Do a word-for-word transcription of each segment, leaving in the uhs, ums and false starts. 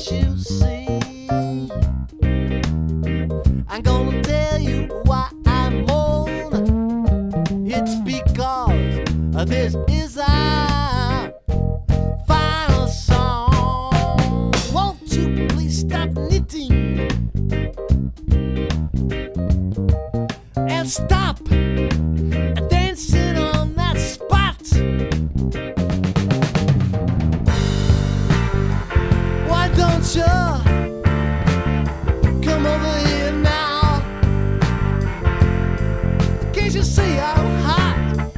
can't you see? I'm gonna tell you why I'm mourning. It's because this is our final song. Won't you please stop knitting and stop dancing on that spot? Why don't you come over here now? Can't you see I'm hot?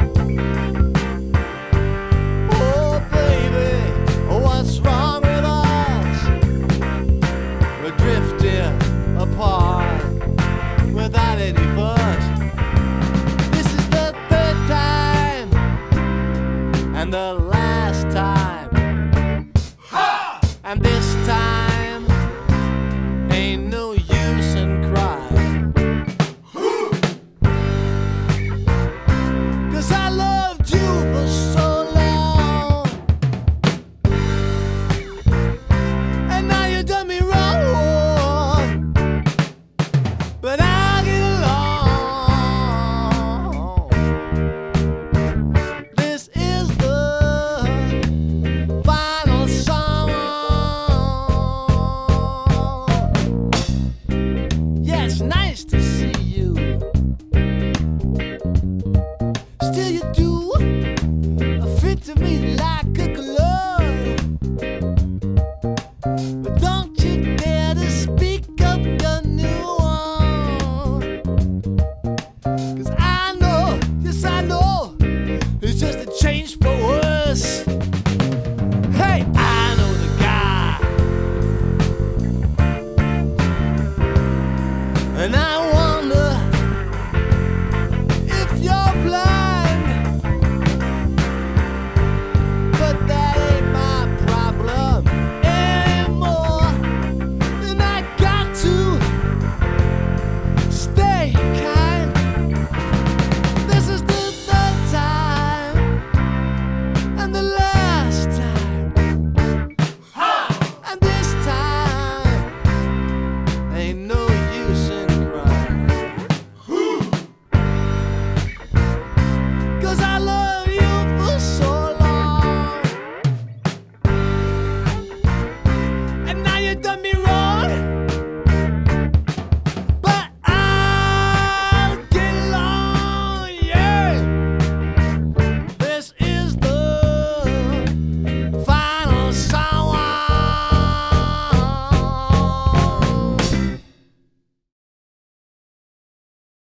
Oh baby, what's wrong with us? We're drifting apart without any fuss. This is the third time and the last time. Ha! And this